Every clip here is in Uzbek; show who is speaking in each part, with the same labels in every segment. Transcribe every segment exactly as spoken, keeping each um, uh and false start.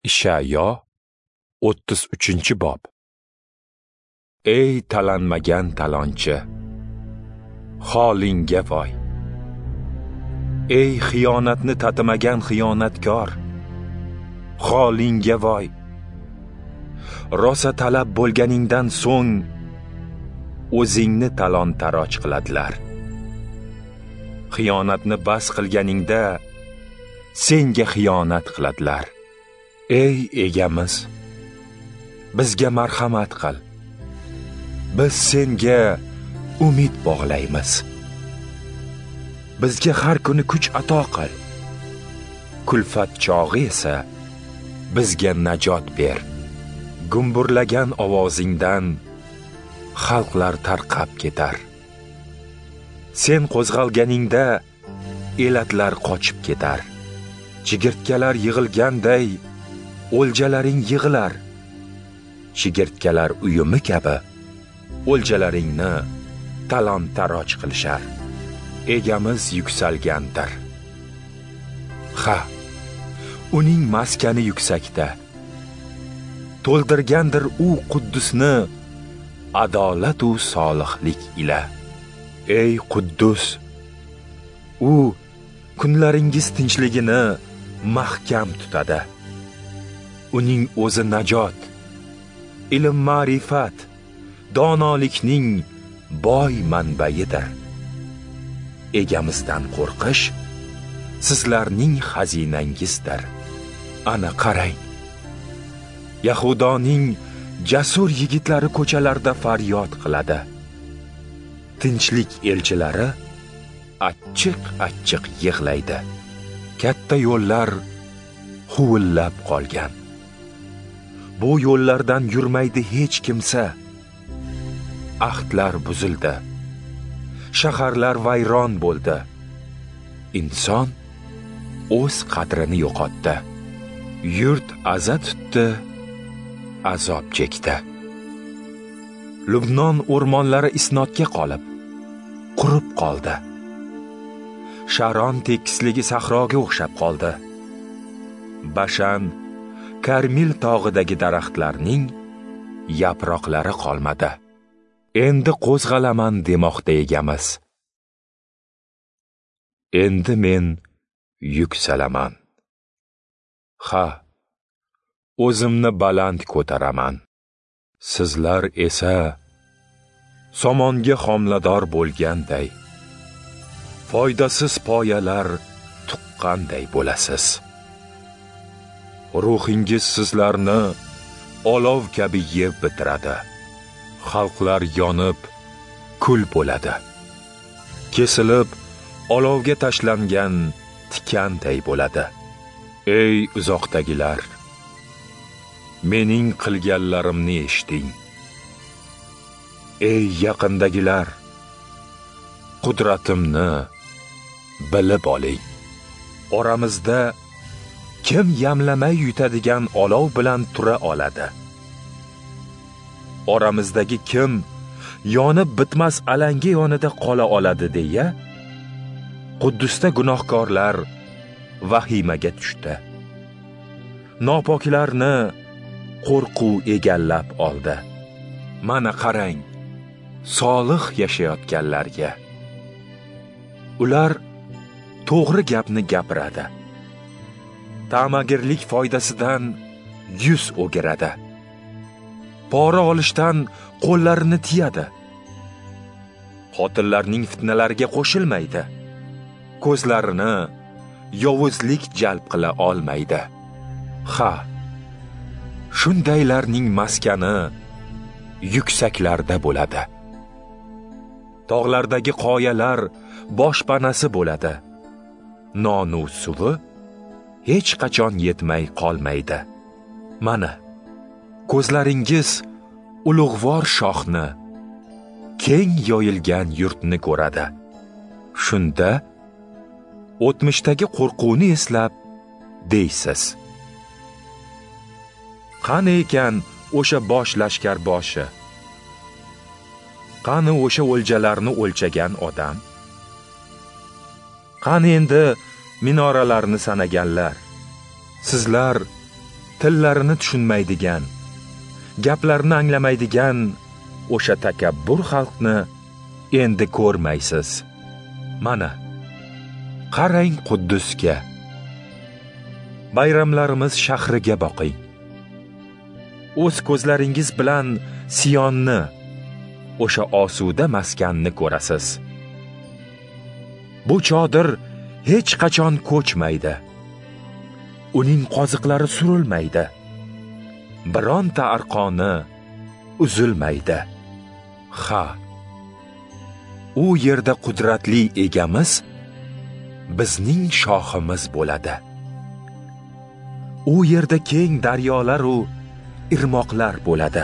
Speaker 1: Isha'yo o'ttiz uchinchi bob. Ey talanmagan talonchi, holingga voy! Ey xiyonatni tatimagan xiyonatkor, holingga voy! Rosa talab bo'lganingdan so'ng o'zingni talon-taroj qiladilar. Xiyonatni bas qilganingda senga xiyonat qiladilar. Ey egamiz, bizga marhamat qil. Biz senga umid bog'laymiz. Bizga har kuni kuch ato qil. Kulfat chog'i esa bizga najot ber. Gumburlagan ovozingdan xalqlar tarqab ketar. Sen qo'zg'alganingda elatlar qochib ketar. Chigirtkalar yig'ilganday o'ljalaring yig'ilar. Chigirtkalar uyumi kabi o'ljalaringni talon-taroj qilishar. Egamiz yuksalgandir. Ha, uning maskani yuksakda. To'ldirgandir u Quddusni adolat u solihlik ila. Ey Quddus, u kunlaringiz tinchligini mahkam tutadi. Uning o'zi najot, ilm ma'rifat, donolikning boy manbaidir. Egamizdan qo'rqish sizlarning xazinangizdir. Ana qarang, Yahudoning jasur yigitlari ko'chalarda faryod qiladi. Tinchlik elchilari achchiq-achchiq yig'laydi. Katta yo'llar huvillab qolgan. Bu yo'llardan yurmaydi hech kimsa. Ahdlar buzildi. Shaharlar vayron bo'ldi. Inson o'z qadrini yo'qotdi. Yurt aza tutdi, azob chekdi. Lubnon o'rmonlari isnodga qolib, qurib qoldi. Sharon tekisligi sahroga o'xshab qoldi. Bashan, Karmil tog'idagi daraxtlarning yaproqlari qolmadi. Endi qo'zg'alaman demoqda egamiz. Endi men yuksalaman. Ha, o'zimni baland ko'taraman. Sizlar esa somonga homlador bo'lganday, foydasiz poyalar tuqqanday bo'lasiz. Ruhingiz sizlarni olov kabi yeb bitiradi. Xalqlar yonib, kul bo'ladi. Kesilib, olovga tashlangan tikanday bo'ladi. Ey uzoqdagilar, mening qilganlarimni eshiting. Ey yaqindagilar, qudratimni bilib oling. Oramizda kim yamlamay yutadigan olov bilan tura oladi? Oramizdagi kim yonib bitmas alanga yonida qola oladi deya, Quddusda gunohkorlar vahimaga tushdi. Nopoklarni qo'rquv egallab oldi. Mana qarang, solih yashayotganlarga. Ular to'g'ri gapni gapiradi. Ta'magirlik foydasidan yuz o'giradi. Pora olishdan qo'llarini tiyadi. Qotillarning fitnalariga qo'shilmaydi. Ko'zlarini yovuzlik jalb qila olmaydi. Ha, shundaylarning maskani yuksaklarda bo'ladi. Tog'lardagi qoyalar boshpanasi bo'ladi. Nonu suvi hech qachon yetmay qolmaydi. Mana, ko'zlaringiz ulug'vor shohni, keng yoyilgan yurtni ko'radi. Shunda o'tmishdagi qo'rquvni eslab deysiz: qani ekan o'sha bosh lashkar boshi? Qani o'sha o'ljalarni o'lchagan odam? Qani endi minoralarni sanaganlar? Sizlar tillarini tushunmaydigan, gaplarini anglamaydigan o'sha takabbur xalqni endi ko'rmaysiz. Mana, qarang Quddusga, bayramlarimiz shahriga boqing. O'z ko'zlaringiz bilan Siyonni, o'sha osuda maskanni ko'rasiz. Bu chodir hech qachon ko'chmaydi. Uning qoziqlari surilmaydi. Bironta arqoni uzilmaydi. Ha, u yerda qudratli egamiz bizning shohimiz bo'ladi. U yerda keng daryolar u irmoqlar bo'ladi.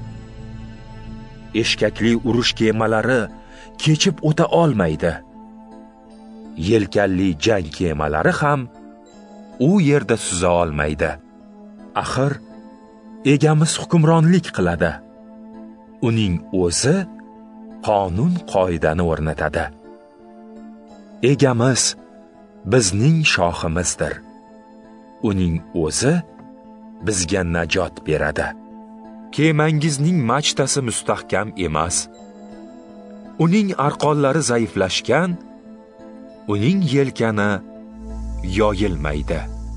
Speaker 1: Eshkakli urush kemalari kechib o'ta olmaydi. Yelkanli jang kemalari ham u yerda suza olmaydi. Axir egamiz hukmronlik qiladi. Uning o'zi qonun qoidani o'rnatadi. Egamiz bizning shohimizdir. Uning o'zi bizga najot beradi. Kemangizning machtasi mustahkam emas. Uning arqonlari zaiflashgan, uning yelkani yoyilmaydi.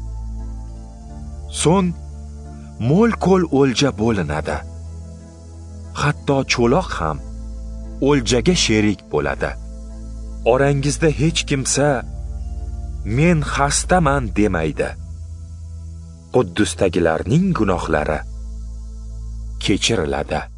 Speaker 1: So'ng mo'l-ko'l o'lja bo'linadi. Hatto cho'loq ham o'ljaga sherik bo'ladi. Orangizda hech kimsa men xastaman demaydi. Quddusdagilarning gunohlari kechiriladi.